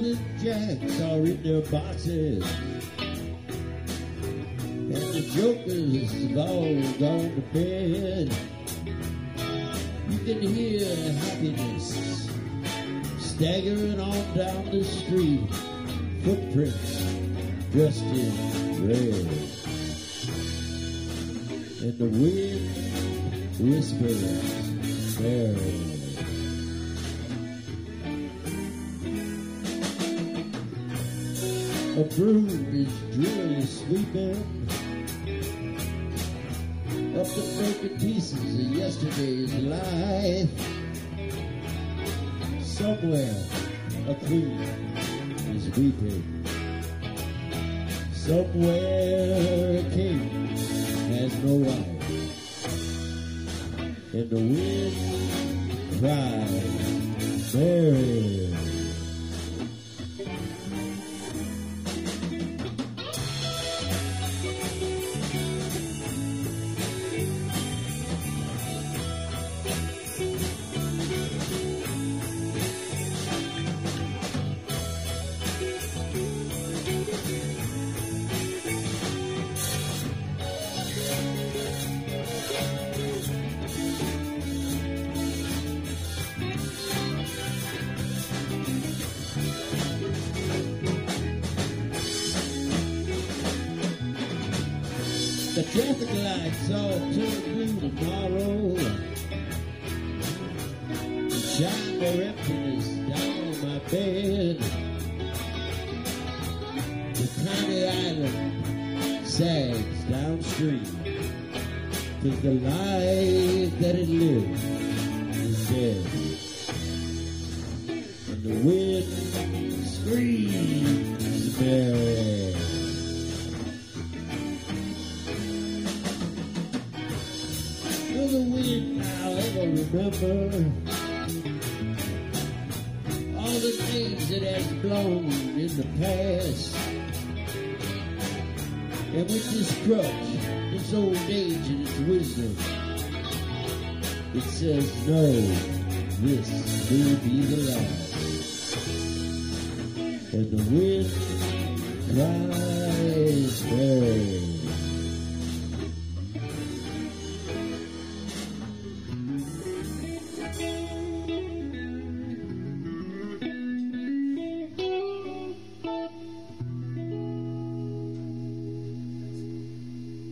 Union Jacks are in their boxes, and the jokers have all gone to bed. You can hear happiness staggering on down the street, footprints dressed in red, and the wind whispers merrily. A broom is drearily sweeping up the broken pieces of yesterday's life. Somewhere a queen is weeping. Somewhere a king has no wife. And the wind cries, Mary. The traffic lights all turn blue tomorrow, and shine their emptiness down on my bed. The tiny island sags downstream, 'cause the life that it lived is dead. And the wind screams merry. Will the wind now ever remember all the things it has blown in the past? And with this crutch, its old age and its wisdom, it says, no, this will be the last. And the wind cries merry.